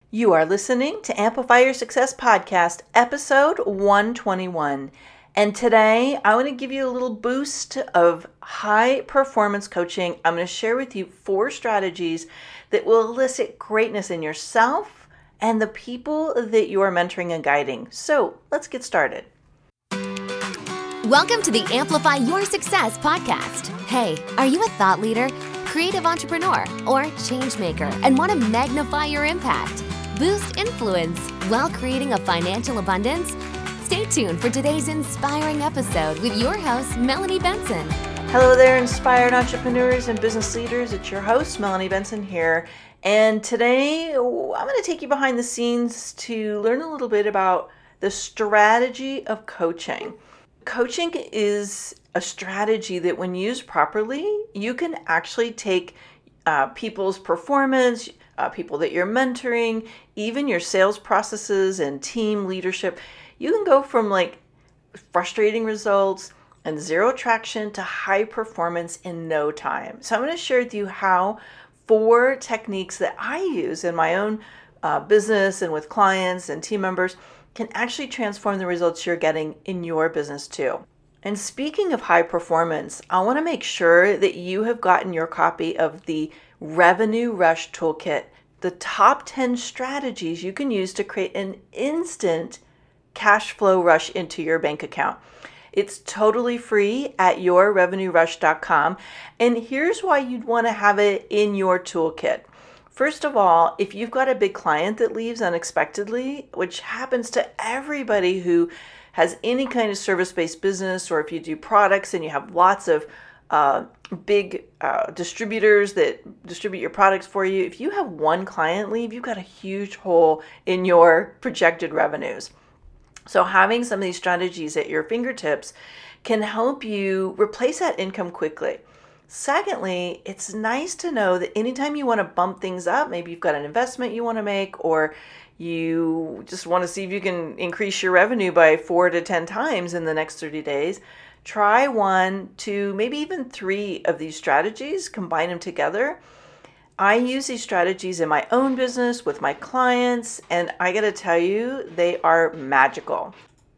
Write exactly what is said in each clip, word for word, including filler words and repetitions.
You are listening to Amplify Your Success Podcast, episode one twenty-one. And today I want to give you a little boost of high performance coaching. I'm going to share with you four strategies that will elicit greatness in yourself and the people that you are mentoring and guiding. So let's get started. Welcome to the Amplify Your Success Podcast. Hey, are you a thought leader, creative entrepreneur, or change maker and want to magnify your impact? Boost influence while creating a financial abundance? Stay tuned for today's inspiring episode with your host, Melanie Benson. Hello there, inspired entrepreneurs and business leaders. It's your host, Melanie Benson here. And today I'm going to take you behind the scenes to learn a little bit about the strategy of coaching. Coaching is a strategy that when used properly, you can actually take uh, people's performance, Uh, people that you're mentoring, even your sales processes and team leadership. You can go from like frustrating results and zero traction to high performance in no time. So I'm going to share with you how four techniques that I use in my own uh, business and with clients and team members can actually transform the results you're getting in your business too. And speaking of high performance, I want to make sure that you have gotten your copy of the Revenue Rush Toolkit, the top ten strategies you can use to create an instant cash flow rush into your bank account. It's totally free at your revenue rush dot com. And here's why you'd want to have it in your toolkit. First of all, if you've got a big client that leaves unexpectedly, which happens to everybody who has any kind of service-based business, or if you do products and you have lots of uh, big uh, distributors that distribute your products for you, if you have one client leave, you've got a huge hole in your projected revenues. So having some of these strategies at your fingertips can help you replace that income quickly. Secondly, it's nice to know that anytime you want to bump things up, maybe you've got an investment you want to make, or you just want to see if you can increase your revenue by four to ten times in the next thirty days, try one, two, maybe even three of these strategies, combine them together. I use these strategies in my own business with my clients, and I got to tell you, they are magical.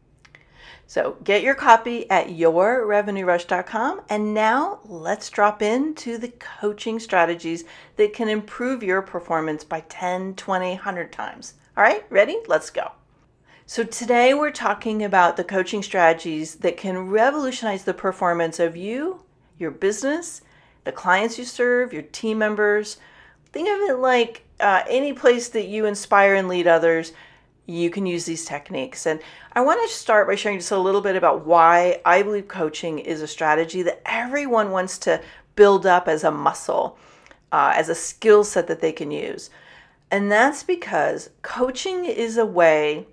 So get your copy at your revenue rush dot com. And now let's drop into the coaching strategies that can improve your performance by ten, twenty, one hundred times. All right, ready? Let's go. So today we're talking about the coaching strategies that can revolutionize the performance of you, your business, the clients you serve, your team members. Think of it like uh, any place that you inspire and lead others, you can use these techniques. And I want to start by sharing just a little bit about why I believe coaching is a strategy that everyone wants to build up as a muscle, uh, as a skill set that they can use. And that's because coaching is a way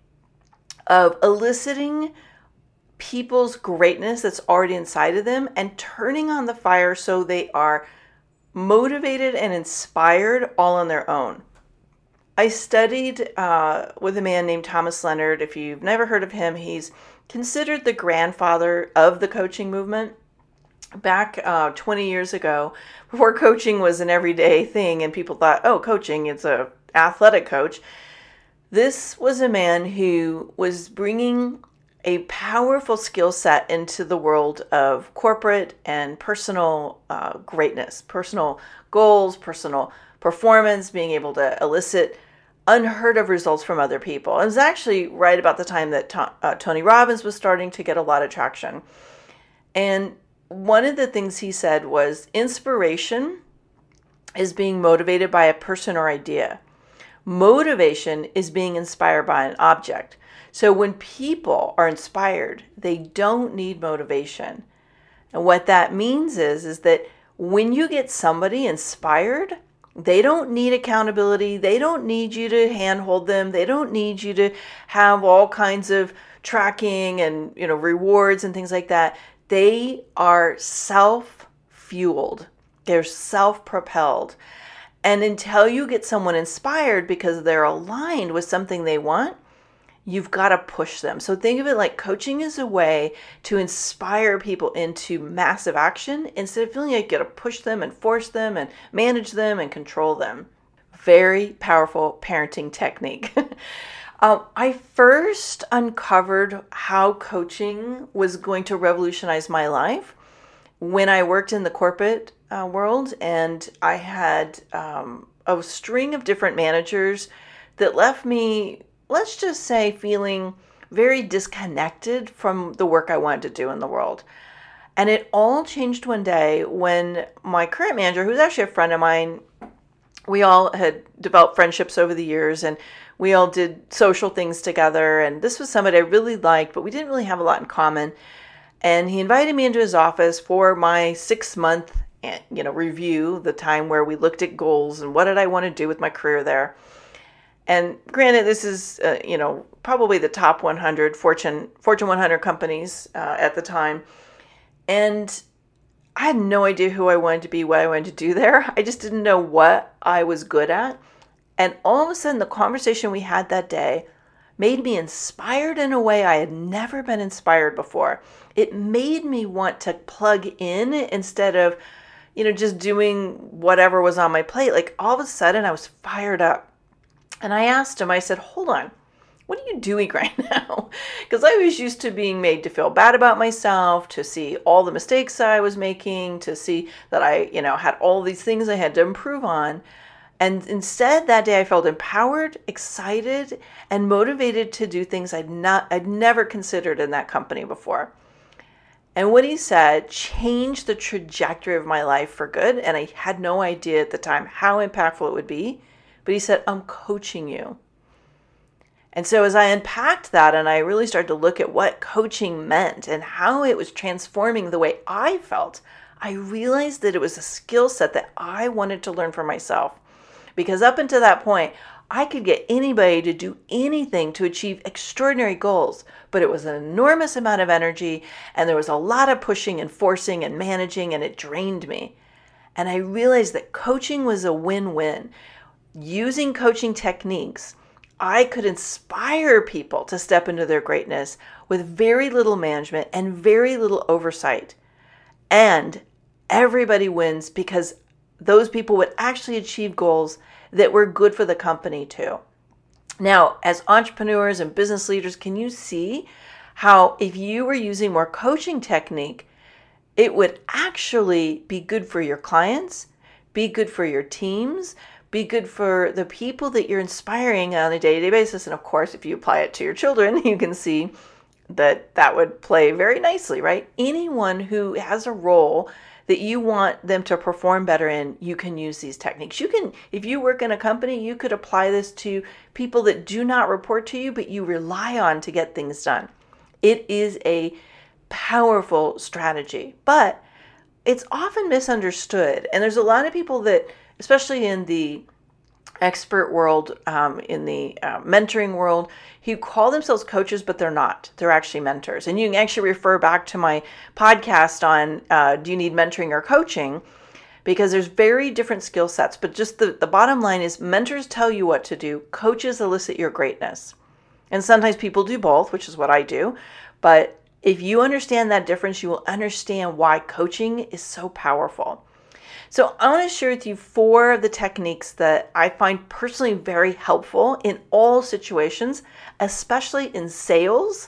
of eliciting people's greatness that's already inside of them and turning on the fire so they are motivated and inspired all on their own. I studied uh, with a man named Thomas Leonard. If you've never heard of him, he's considered the grandfather of the coaching movement. Back uh, twenty years ago, before coaching was an everyday thing and people thought, oh, coaching, it's a athletic coach. This was a man who was bringing a powerful skill set into the world of corporate and personal uh, greatness, personal goals, personal performance, being able to elicit unheard of results from other people. It was actually right about the time that to- uh, Tony Robbins was starting to get a lot of traction. And one of the things he said was inspiration is being motivated by a person or idea. Motivation is being inspired by an object. So when people are inspired, they don't need motivation. And what that means is, is that when you get somebody inspired, they don't need accountability. They don't need you to handhold them. They don't need you to have all kinds of tracking and, you know, rewards and things like that. They are self-fueled. They're self-propelled. And until you get someone inspired because they're aligned with something they want, you've got to push them. So think of it like coaching is a way to inspire people into massive action instead of feeling like you got to push them and force them and manage them and control them. very powerful parenting technique. um, I first uncovered how coaching was going to revolutionize my life when I worked in the corporate uh, world, and I had um, a string of different managers that left me, let's just say, feeling very disconnected from the work I wanted to do in the world. And it all changed one day when my current manager, who's actually a friend of mine, we all had developed friendships over the years, and we all did social things together. And this was somebody I really liked, but we didn't really have a lot in common. And he invited me into his office for my six month, you know, review, the time where we looked at goals and what did I want to do with my career there. And granted, this is, uh, you know, probably the top one hundred Fortune Fortune one hundred companies uh, at the time. And I had no idea who I wanted to be, what I wanted to do there. I just didn't know what I was good at. And all of a sudden, the conversation we had that day made me inspired in a way I had never been inspired before. It made me want to plug in instead of, you know, just doing whatever was on my plate. Like all of a sudden, I was fired up. And I asked him, I said, hold on, what are you doing right now? Because I was used to being made to feel bad about myself, to see all the mistakes I was making, to see that I, you know, had all these things I had to improve on. And instead that day I felt empowered, excited, and motivated to do things I'd not, I'd never considered in that company before. And what he said changed the trajectory of my life for good. And I had no idea at the time how impactful it would be. But he said, I'm coaching you. And so as I unpacked that and I really started to look at what coaching meant and how it was transforming the way I felt, I realized that it was a skill set that I wanted to learn for myself. Because up until that point, I could get anybody to do anything to achieve extraordinary goals, but it was an enormous amount of energy and there was a lot of pushing and forcing and managing, and it drained me. And I realized that coaching was a win-win. Using coaching techniques, I could inspire people to step into their greatness with very little management and very little oversight. And everybody wins because those people would actually achieve goals that were good for the company too. Now, as entrepreneurs and business leaders, can you see how if you were using more coaching technique, it would actually be good for your clients, be good for your teams, be good for the people that you're inspiring on a day-to-day basis. And of course, if you apply it to your children, you can see that that would play very nicely, right? Anyone who has a role that you want them to perform better in, you can use these techniques. You can, if you work in a company, you could apply this to people that do not report to you, but you rely on to get things done. It is a powerful strategy, but it's often misunderstood. And there's a lot of people that, especially in the expert world, um, in the uh, mentoring world, who call themselves coaches, but they're not. They're actually mentors. And you can actually refer back to my podcast on uh, do you need mentoring or coaching? Because there's very different skill sets. But just the, the bottom line is mentors tell you what to do. Coaches elicit your greatness. And sometimes people do both, which is what I do. But if you understand that difference, you will understand why coaching is so powerful. So I want to share with you four of the techniques that I find personally very helpful in all situations, especially in sales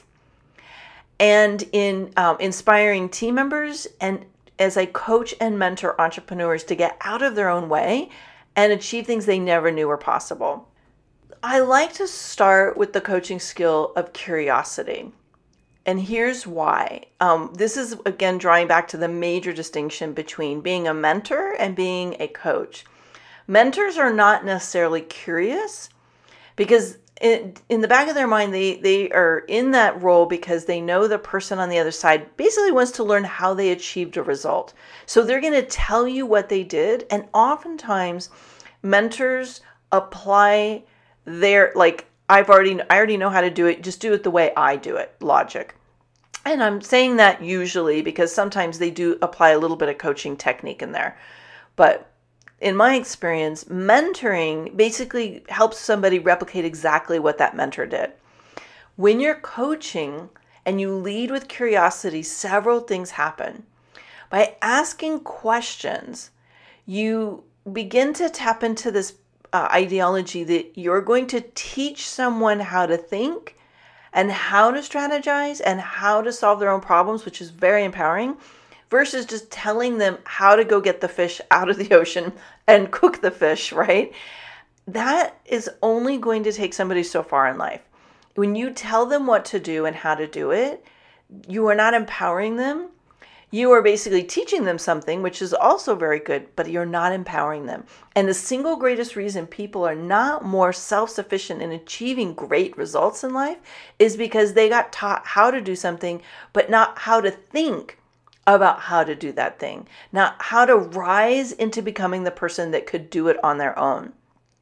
and in um, inspiring team members, and as I coach and mentor entrepreneurs to get out of their own way and achieve things they never knew were possible. I like to start with the coaching skill of curiosity. And here's why. Um, this is, again, drawing back to the major distinction between being a mentor and being a coach. Mentors are not necessarily curious because in, in the back of their mind, they, they are in that role because they know the person on the other side basically wants to learn how they achieved a result. So they're going to tell you what they did. And oftentimes, mentors apply their, like, I've already, I already know how to do it. Just do it the way I do it. Logic. And I'm saying that usually because sometimes they do apply a little bit of coaching technique in there. But in my experience, mentoring basically helps somebody replicate exactly what that mentor did. When you're coaching and you lead with curiosity, several things happen. By asking questions, you begin to tap into this uh, ideology that you're going to teach someone how to think and how to strategize and how to solve their own problems, which is very empowering, versus just telling them how to go get the fish out of the ocean and cook the fish, right? That is only going to take somebody so far in life. When you tell them what to do and how to do it, you are not empowering them. You are basically teaching them something, which is also very good, but you're not empowering them. And the single greatest reason people are not more self-sufficient in achieving great results in life is because they got taught how to do something, but not how to think about how to do that thing, not how to rise into becoming the person that could do it on their own.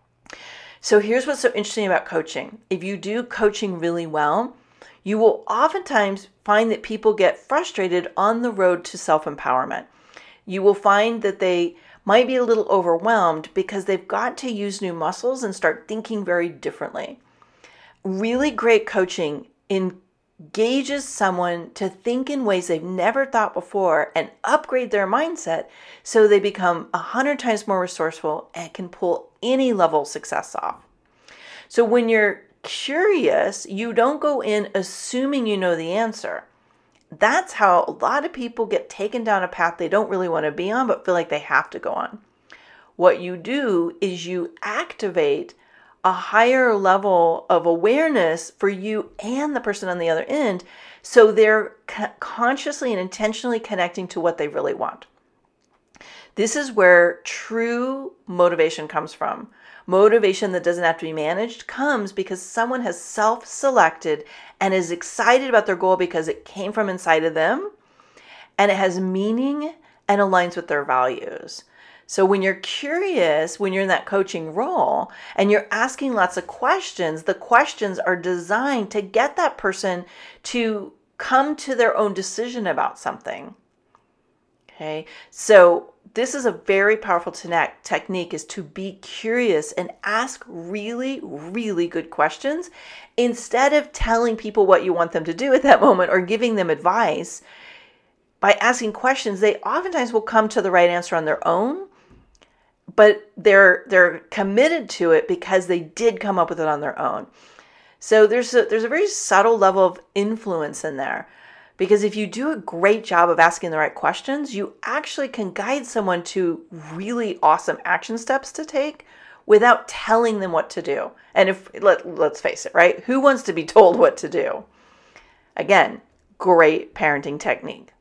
So here's what's so interesting about coaching. If you do coaching really well, you will oftentimes find that people get frustrated on the road to self-empowerment. You will find that they might be a little overwhelmed because they've got to use new muscles and start thinking very differently. Really great coaching engages someone to think in ways they've never thought before and upgrade their mindset so they become a hundred times more resourceful and can pull any level of success off. So when you're curious, you don't go in assuming you know the answer. That's how a lot of people get taken down a path they don't really want to be on, but feel like they have to go on. What you do is you activate a higher level of awareness for you and the person on the other end, so they're co- consciously and intentionally connecting to what they really want. This is where true motivation comes from. Motivation that doesn't have to be managed comes because someone has self-selected and is excited about their goal because it came from inside of them and it has meaning and aligns with their values. So when you're curious, when you're in that coaching role and you're asking lots of questions, the questions are designed to get that person to come to their own decision about something. Okay, so this is a very powerful te- technique is to be curious and ask really, really good questions instead of telling people what you want them to do at that moment or giving them advice. By asking questions, they oftentimes will come to the right answer on their own, but they're they're committed to it because they did come up with it on their own. So there's a, there's a very subtle level of influence in there. Because if you do a great job of asking the right questions, you actually can guide someone to really awesome action steps to take without telling them what to do. And if let, let's face it, right? Who wants to be told what to do? Again, great parenting technique.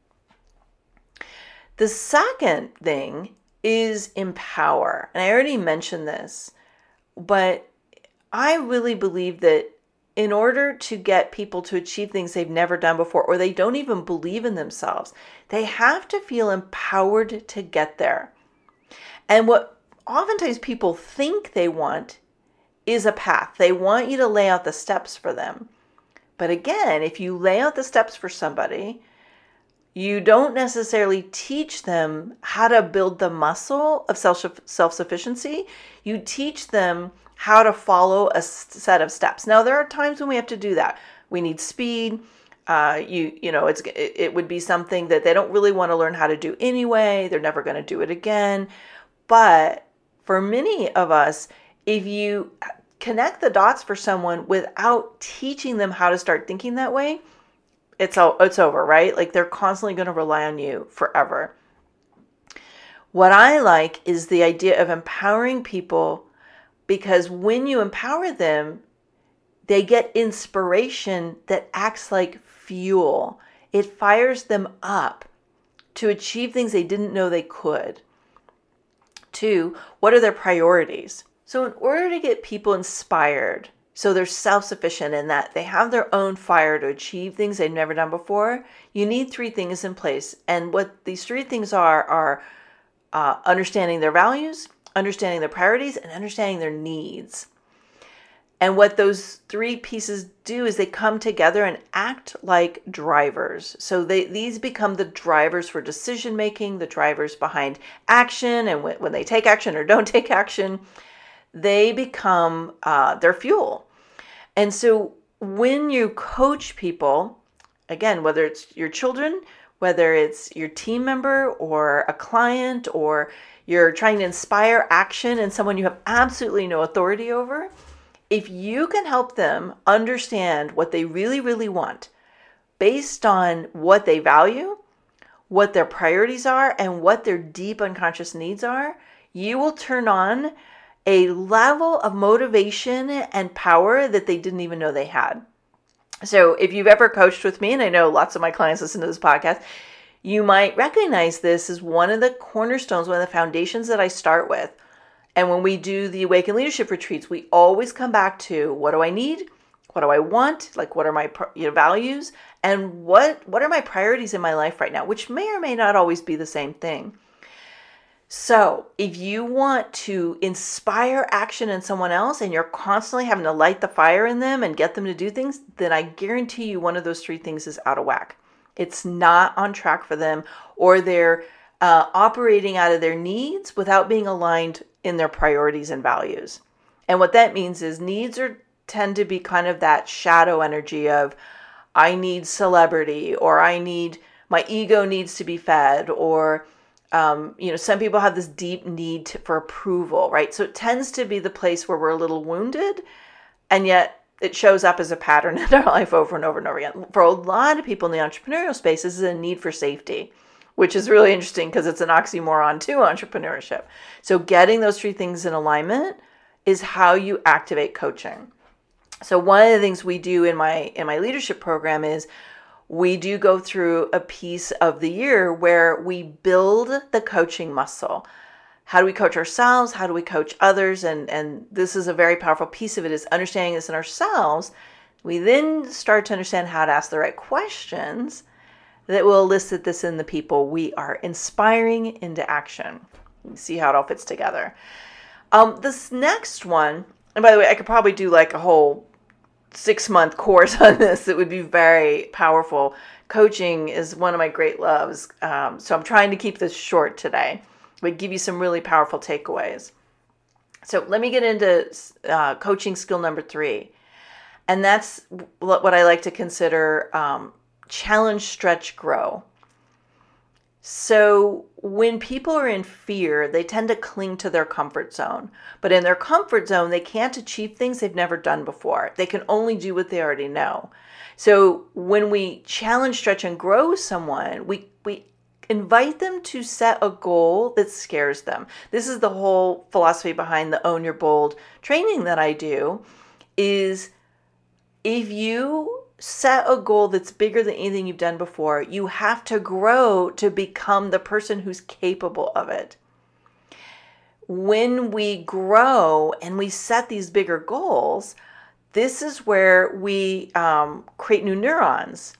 The second thing is empower. And I already mentioned this, but I really believe that in order to get people to achieve things they've never done before, or they don't even believe in themselves, they have to feel empowered to get there. And what oftentimes people think they want is a path. They want you to lay out the steps for them. But again, if you lay out the steps for somebody, you don't necessarily teach them how to build the muscle of self self-sufficiency. You teach them how to follow a set of steps. Now, there are times when we have to do that. We need speed. Uh, you you know, it's it, it would be something that they don't really want to learn how to do anyway. They're never going to do it again. But for many of us, if you connect the dots for someone without teaching them how to start thinking that way, it's all, it's over, right? Like they're constantly going to rely on you forever. What I like is the idea of empowering people, because when you empower them, they get inspiration that acts like fuel. It fires them up to achieve things they didn't know they could. Two, what are their priorities? So in order to get people inspired, so they're self-sufficient in that they have their own fire to achieve things they've never done before, you need three things in place. And what these three things are, are uh, understanding their values, understanding their priorities, and understanding their needs. And what those three pieces do is they come together and act like drivers. So they these become the drivers for decision making, the drivers behind action, and when, when they take action or don't take action, they become uh, their fuel. And so when you coach people, again, whether it's your children, whether it's your team member or a client or you're trying to inspire action in someone you have absolutely no authority over, if you can help them understand what they really, really want based on what they value, what their priorities are, and what their deep unconscious needs are, you will turn on a level of motivation and power that they didn't even know they had. So if you've ever coached with me, and I know lots of my clients listen to this podcast, you might recognize this as one of the cornerstones, one of the foundations that I start with. And when we do the Awaken Leadership Retreats, we always come back to, what do I need? What do I want? Like, what are my you know, values? And what, what are my priorities in my life right now? Which may or may not always be the same thing. So if you want to inspire action in someone else and you're constantly having to light the fire in them and get them to do things, then I guarantee you one of those three things is out of whack. It's not on track for them, or they're uh, operating out of their needs without being aligned in their priorities and values. And what that means is needs are tend to be kind of that shadow energy of, I need celebrity, or I need, my ego needs to be fed, or Um, you know, some people have this deep need to, for approval, right? So it tends to be the place where we're a little wounded, and yet it shows up as a pattern in our life over and over and over again. For a lot of people in the entrepreneurial space, this is a need for safety, which is really interesting because it's an oxymoron to entrepreneurship. So getting those three things in alignment is how you activate coaching. So one of the things we do in my in my leadership program is we do go through a piece of the year where we build the coaching muscle. How do we coach ourselves? How do we coach others? And, and this is a very powerful piece of it, is understanding this in ourselves. We then start to understand how to ask the right questions that will elicit this in the people we are inspiring into action. You see how it all fits together. Um, this next one, and by the way, I could probably do like a whole six-month course on this. It would be very powerful. Coaching is one of my great loves. Um, so I'm trying to keep this short today, but give you some really powerful takeaways. So let me get into uh, coaching skill number three. And that's what I like to consider um, challenge, stretch, grow. So when people are in fear, they tend to cling to their comfort zone. But in their comfort zone, they can't achieve things they've never done before. They can only do what they already know. So when we challenge, stretch, and grow someone, we, we invite them to set a goal that scares them. This is the whole philosophy behind the Own Your Bold training that I do, is if you set a goal that's bigger than anything you've done before, you have to grow to become the person who's capable of it. When we grow and we set these bigger goals, this is where we um, create new neurons.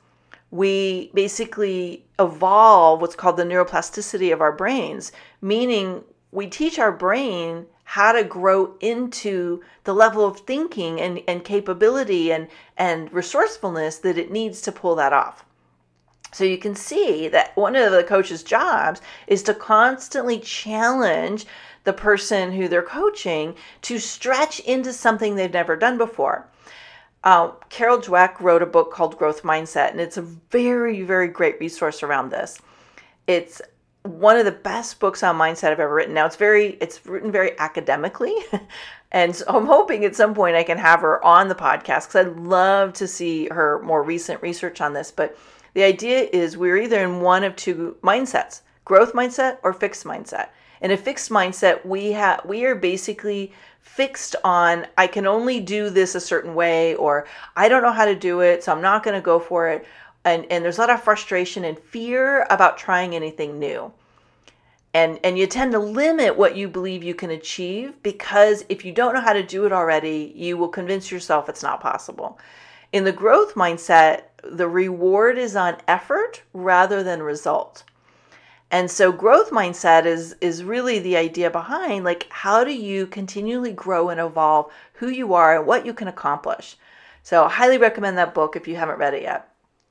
We basically evolve what's called the neuroplasticity of our brains, meaning we teach our brain how to grow into the level of thinking and, and capability and, and resourcefulness that it needs to pull that off. So you can see that one of the coach's jobs is to constantly challenge the person who they're coaching to stretch into something they've never done before. Uh, Carol Dweck wrote a book called Growth Mindset, and it's a very, very great resource around this. It's one of the best books on mindset I've ever written. Now it's very, it's written very academically. And so I'm hoping at some point I can have her on the podcast, because I'd love to see her more recent research on this. But the idea is we're either in one of two mindsets, growth mindset or fixed mindset. In a fixed mindset, we have, we are basically fixed on, I can only do this a certain way, or I don't know how to do it, so I'm not going to go for it. And, and there's a lot of frustration and fear about trying anything new. And, and you tend to limit what you believe you can achieve, because if you don't know how to do it already, you will convince yourself it's not possible. In the growth mindset, the reward is on effort rather than result. And so growth mindset is, is really the idea behind, like, how do you continually grow and evolve who you are and what you can accomplish? So I highly recommend that book if you haven't read it yet.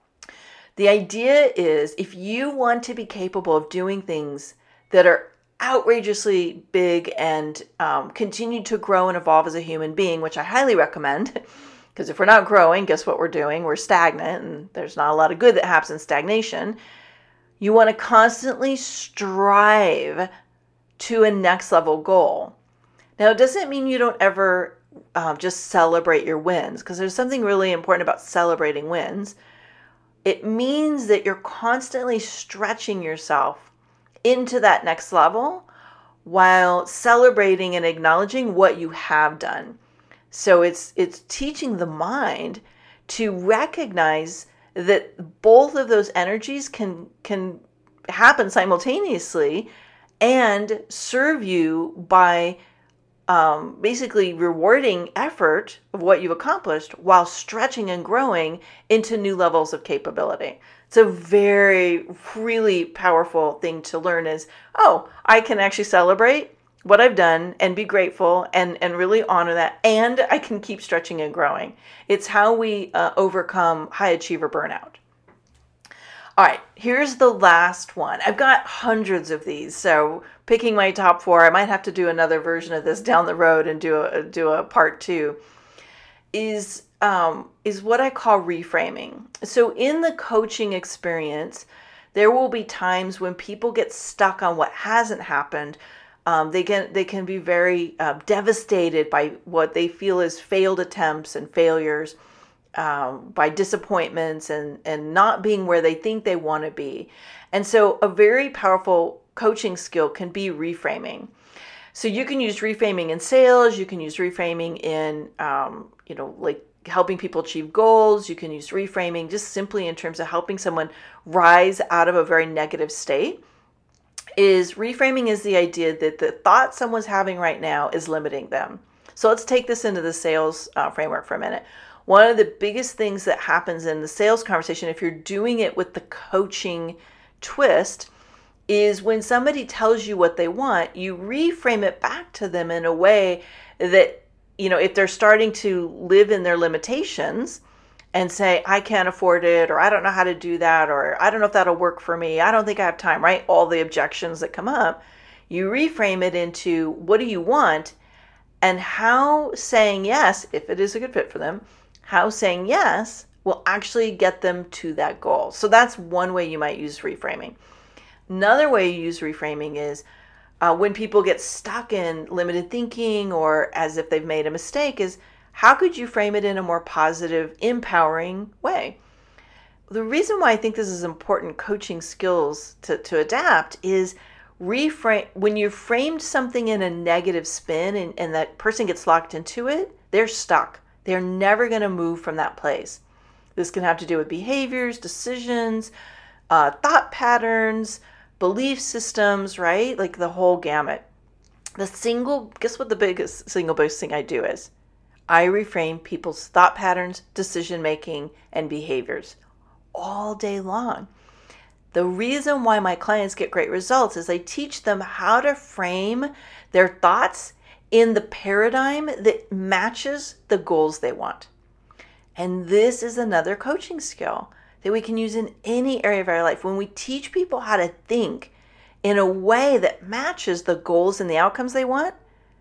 The idea is, if you want to be capable of doing things that are outrageously big and um, continue to grow and evolve as a human being, which I highly recommend, because if we're not growing, guess what we're doing? We're stagnant, and there's not a lot of good that happens in stagnation. You want to constantly strive to a next level goal. Now, it doesn't mean you don't ever um, just celebrate your wins, because there's something really important about celebrating wins. It means that you're constantly stretching yourself into that next level while celebrating and acknowledging what you have done. So it's it's teaching the mind to recognize that both of those energies can can happen simultaneously and serve you by um, basically rewarding effort of what you've accomplished while stretching and growing into new levels of capability. It's a very, really powerful thing to learn is, oh, I can actually celebrate what I've done and be grateful and, and really honor that. And I can keep stretching and growing. It's how we uh, overcome high achiever burnout. All right, here's the last one. I've got hundreds of these, so picking my top four, I might have to do another version of this down the road and do a do a part two, is um, is what I call reframing. So in the coaching experience, there will be times when people get stuck on what hasn't happened. Um, they can they can be very uh, devastated by what they feel is failed attempts and failures. Um, by disappointments and, and not being where they think they want to be. And so a very powerful coaching skill can be reframing. So you can use reframing in sales, you can use reframing in, um, you know, like helping people achieve goals. You can use reframing just simply in terms of helping someone rise out of a very negative state. Is reframing is the idea that the thought someone's having right now is limiting them. So let's take this into the sales uh, framework for a minute. One of the biggest things that happens in the sales conversation, if you're doing it with the coaching twist, is when somebody tells you what they want, you reframe it back to them in a way that, you know, if they're starting to live in their limitations and say, I can't afford it, or I don't know how to do that, or I don't know if that'll work for me, I don't think I have time, right? All the objections that come up, you reframe it into what do you want, and how saying yes, if it is a good fit for them, how saying yes will actually get them to that goal. So that's one way you might use reframing. Another way you use reframing is uh, when people get stuck in limited thinking or as if they've made a mistake, is how could you frame it in a more positive, empowering way? The reason why I think this is important coaching skills to, to adapt is reframe. When you've framed something in a negative spin and, and that person gets locked into it, they're stuck. They're never going to move from that place. This can have to do with behaviors, decisions, uh, thought patterns, belief systems, right? Like the whole gamut. The single, guess what the biggest single biggest thing I do is? I reframe people's thought patterns, decision making, and behaviors all day long. The reason why my clients get great results is I teach them how to frame their thoughts in the paradigm that matches the goals they want. And this is another coaching skill that we can use in any area of our life. When we teach people how to think in a way that matches the goals and the outcomes they want,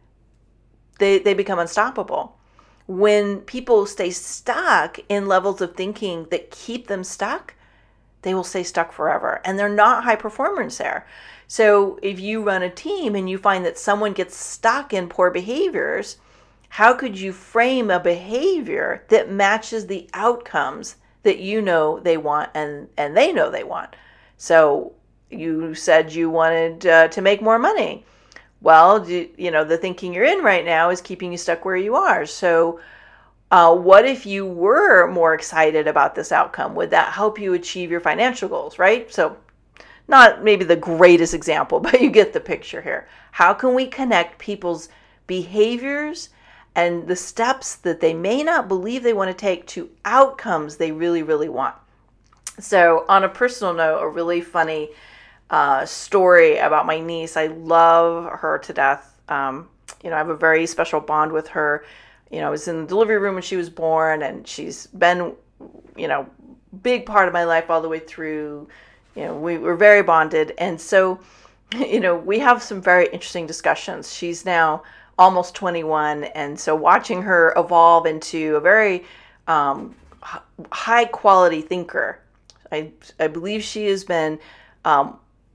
they, they become unstoppable. When people stay stuck in levels of thinking that keep them stuck, they will stay stuck forever. And they're not high performers there. So if you run a team and you find that someone gets stuck in poor behaviors, how could you frame a behavior that matches the outcomes that you know they want and, and they know they want? So you said you wanted uh, to make more money. Well, do, you know, the thinking you're in right now is keeping you stuck where you are. So uh, what if you were more excited about this outcome? Would that help you achieve your financial goals, right? So not maybe the greatest example, but you get the picture here. How can we connect people's behaviors and the steps that they may not believe they want to take to outcomes they really, really want? So on a personal note, a really funny uh, story about my niece. I love her to death. Um, you know, I have a very special bond with her. You know, I was in the delivery room when she was born, and she's been, you know, big part of my life all the way through. You know, we were very bonded. And so, you know, we have some very interesting discussions. She's now almost twenty-one. And so watching her evolve into a very um, high quality thinker, I, I believe she has been um,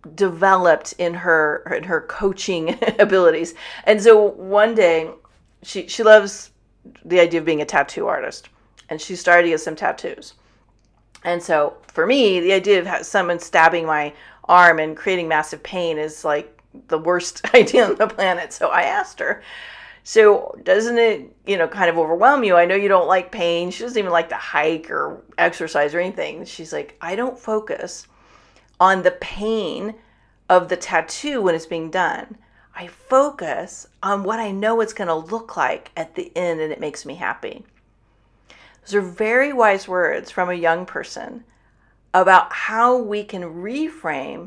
developed in her in her coaching abilities. And so one day, she she loves the idea of being a tattoo artist, and she started to get some tattoos. And so for me, the idea of someone stabbing my arm and creating massive pain is like the worst idea on the planet. So I asked her, so doesn't it, you know, kind of overwhelm you? I know you don't like pain. She doesn't even like to hike or exercise or anything. She's like, I don't focus on the pain of the tattoo when it's being done. I focus on what I know it's going to look like at the end, and it makes me happy. Those are very wise words from a young person about how we can reframe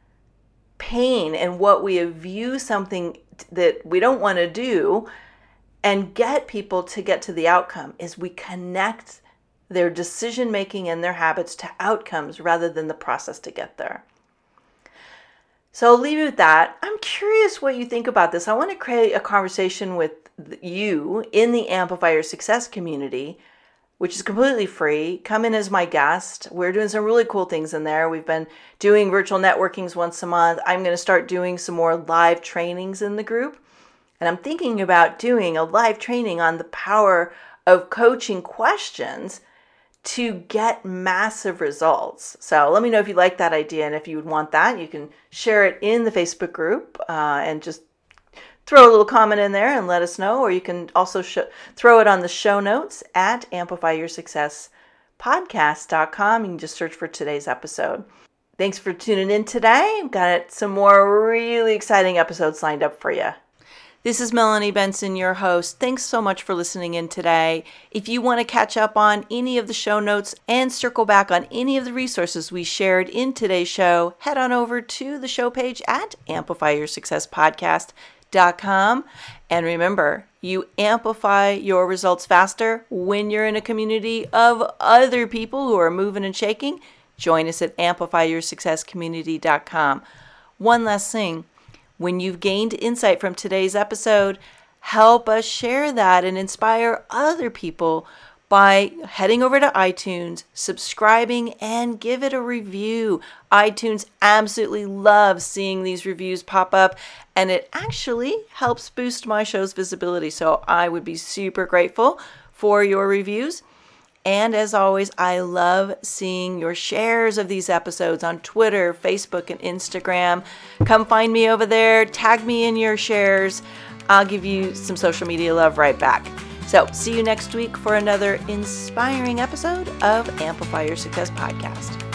pain and what we view something that we don't want to do and get people to get to the outcome is we connect their decision making and their habits to outcomes rather than the process to get there. So I'll leave you with that. I'm curious what you think about this. I want to create a conversation with you in the Amplify Your Success community, which is completely free. Come in as my guest. We're doing some really cool things in there. We've been doing virtual networkings once a month. I'm going to start doing some more live trainings in the group. And I'm thinking about doing a live training on the power of coaching questions to get massive results. So let me know if you like that idea, and if you would want that, you can share it in the Facebook group uh, and just throw a little comment in there and let us know, or you can also sh- throw it on the show notes at amplify your success podcast dot com. You can just search for today's episode. Thanks for tuning in today. I've got some more really exciting episodes lined up for you. This is Melanie Benson, your host. Thanks so much for listening in today. If you want to catch up on any of the show notes and circle back on any of the resources we shared in today's show, head on over to the show page at amplify your success podcast dot com. And remember, you amplify your results faster when you're in a community of other people who are moving and shaking. Join us at amplify your success community dot com. One last thing. When you've gained insight from today's episode, help us share that and inspire other people by heading over to iTunes, subscribing, and give it a review. iTunes absolutely loves seeing these reviews pop up, and it actually helps boost my show's visibility. So I would be super grateful for your reviews. And as always, I love seeing your shares of these episodes on Twitter, Facebook, and Instagram. Come find me over there. Tag me in your shares. I'll give you some social media love right back. So see you next week for another inspiring episode of Amplify Your Success Podcast.